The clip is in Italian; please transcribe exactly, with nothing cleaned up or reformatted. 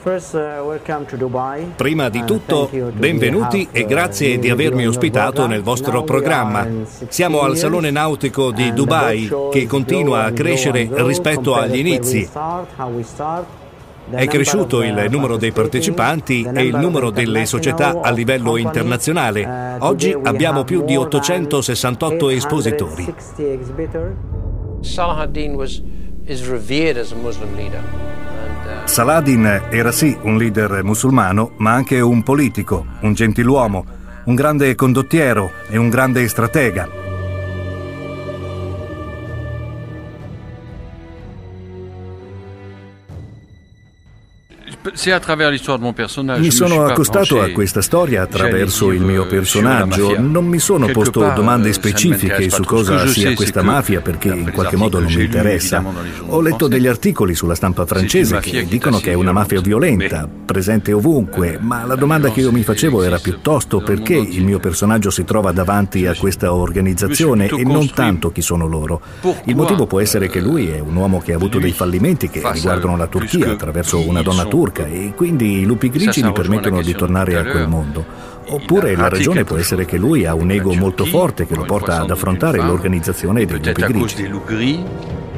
Prima di tutto, benvenuti e grazie di avermi ospitato nel vostro programma. Siamo al Salone Nautico di Dubai, che continua a crescere rispetto agli inizi. È cresciuto il numero dei partecipanti e il numero delle società a livello internazionale. Oggi abbiamo più di ottocentosessantotto espositori. Saladin was is revered as a Muslim leader. Saladin era sì un leader musulmano, ma anche un politico, un gentiluomo, un grande condottiero e un grande stratega. Mi sono accostato a questa storia attraverso il mio personaggio. Non mi sono posto domande specifiche su cosa sia questa mafia perché in qualche modo non mi interessa. Ho letto degli articoli sulla stampa francese che dicono che è una mafia violenta, presente ovunque, ma la domanda che io mi facevo era piuttosto perché il mio personaggio si trova davanti a questa organizzazione e non tanto chi sono loro. Il motivo può essere che lui è un uomo che ha avuto dei fallimenti che riguardano la Turchia attraverso una donna turca, e quindi i lupi grigi gli permettono di tornare a quel mondo. Oppure la ragione può essere che lui ha un ego molto forte che lo porta ad affrontare l'organizzazione dei lupi grigi.